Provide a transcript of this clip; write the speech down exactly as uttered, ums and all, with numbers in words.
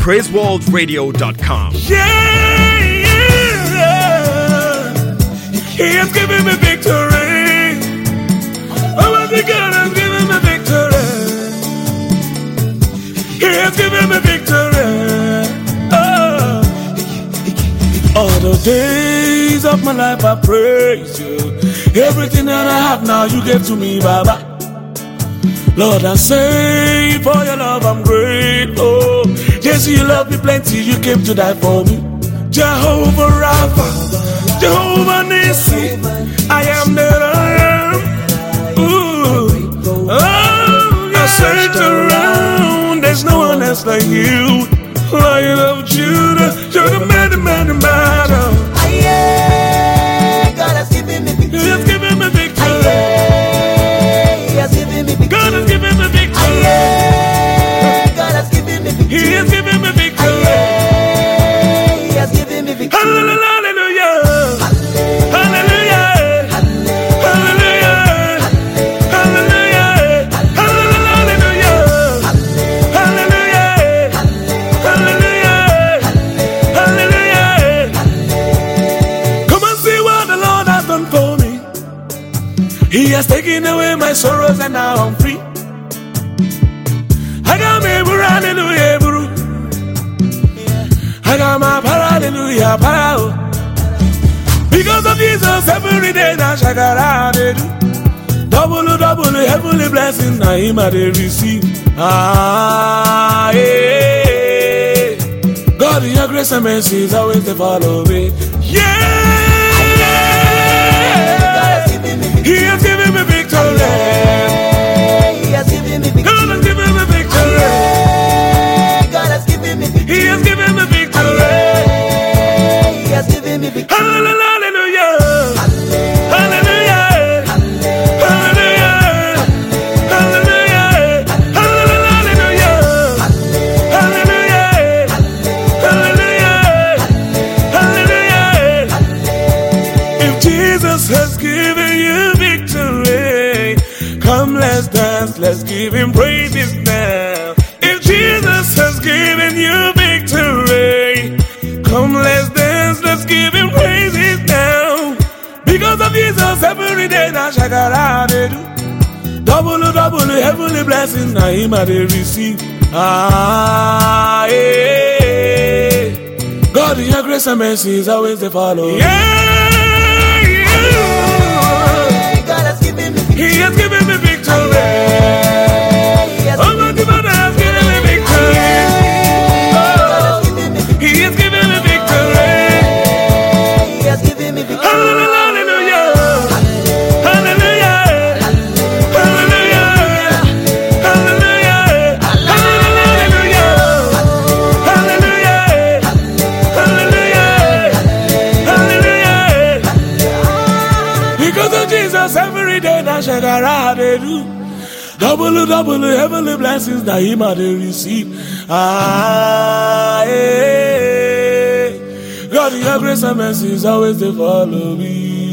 praise world radio dot com. Yeah, yeah. He has given me victory. Almighty God has given me victory. He has given me victory. Oh. All the days of my life I praise you. Everything that I have now you gave to me, Baba. Lord, I say for your love I'm grateful. Yes, you love me plenty, you came to die for me. Jehovah Rapha, Jehovah Nissi, I am that I am. Ooh. Oh, I searched around, there's no one else like you. Lion of Judah, you're the man, the man, the man. God has given me victory. He has given me victory. He has given me victory. God has given me victory. God has given me victory. He has given me victory. He has given me victory. Hallelujah. Hallelujah. Hallelujah. Hallelujah. Hallelujah. Hallelujah. Hallelujah. Come and see what the Lord has done for me. He has taken away my sorrows and now I'm free. I got me, hallelujah, bro. I got my hallelujah, power. Because of Jesus, every day now shakara they do. Double, double, heavenly blessing, now him I they receive. Ah, yeah. God, in your grace and mercy is always to follow me. Yeah. He has given me victory. He has given me victory. God has given me victory. God has given me victory. He has given me victory. He has given me victory. Hallelujah. Hallelujah. Hallelujah. Hallelujah. Hallelujah. Hallelujah. Hallelujah. Hallelujah. If Jesus has given you victory, come let's dance, let's give him praises now. If Jesus has given you victory, come let's dance, let's give him praises now. Because of Jesus, every day now shakara they do. Double, double, heavenly blessings, now him I they receive. Ah, yeah. God, in your grace and mercy is always to follow. Yeah, yeah. God has given me victory. He has given me victory. Almighty Father has given me victory. Oh, He has given me victory. He has given me victory. Hallelujah. Hallelujah. Hallelujah. Hallelujah. Hallelujah. Hallelujah. Hallelujah. Hallelujah. Because of Jesus, every day now shakara they do. Double, double, heavenly blessings that him I they receive. Ah, yeah. God, your grace and mercy is always to follow me.